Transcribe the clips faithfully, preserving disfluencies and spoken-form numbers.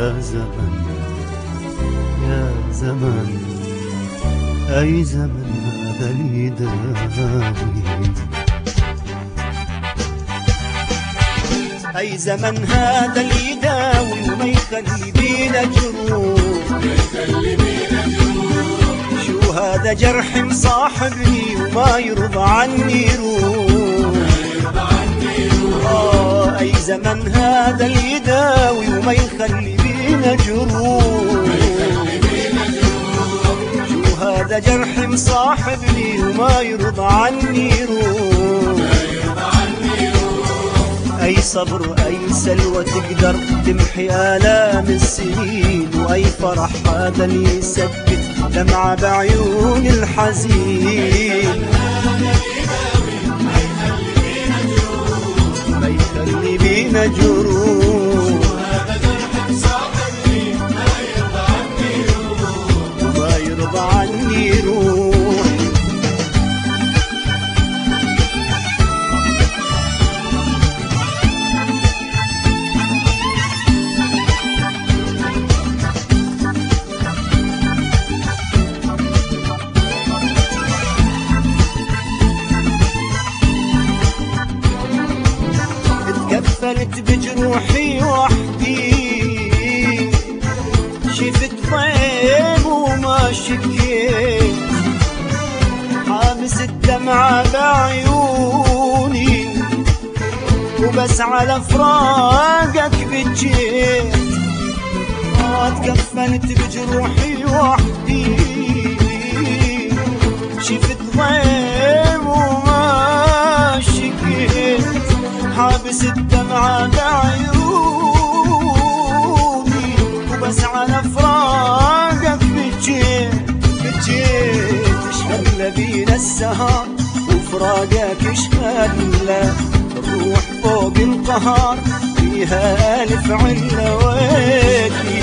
يا زمن يا زمن أي زمن هذا اللي يداوي، أي زمن هذا اللي يداوي وما يخلي بينا جروح، شو هذا جرح مصاحبني وما يرضى عني يروح. آه أي زمن هذا اللي يداوي وما يخلي بينا جروح، شو هذا جرح مصاحبني وما يرضى عني يروح. أي صبر أي سلوى تقدر تمحي آلام السنين، وأي فرح هذا اللي يسكت دمعة بعيون الحزين. ما يخلي بينا جروح، وما يرضى عني يروح. تكفلت بجروحي وحدي، شفت طيب وما شكيت، حابس الدمعة بعيوني وبس على فراقك بجيت. آه تكفلت بجروحي وحدي، شفت طيب وما شكيت، حابس الدمعة بعيوني وبس على فراقك بجيت بجيت. اشهل بينا السهر وفراقك اشهل، الروح فوق القهر فيها ألف علة ويلي.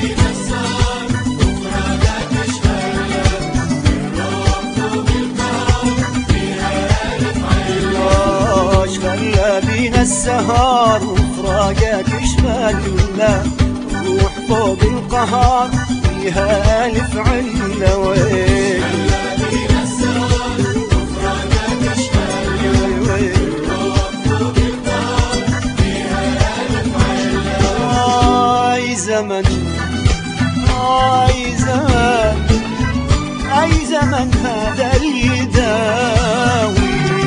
بينا السهر وفراقك اشغلنا، روح فوق القهر فيها ألف علة ويلي. بينا السهر وفراقك اشغلنا، روح فوق القهر فيها ألف علة ويلي. أي زمن أي زمن أي زمن هذا اللي يداوي،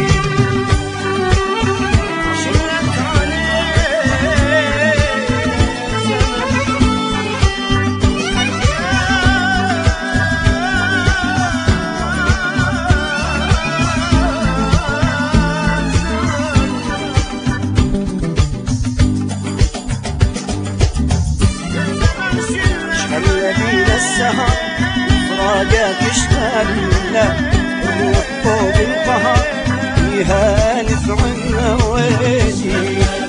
السهر فراقك اشغلنا، الروح فوق القهر فيها ألف علة ويلي.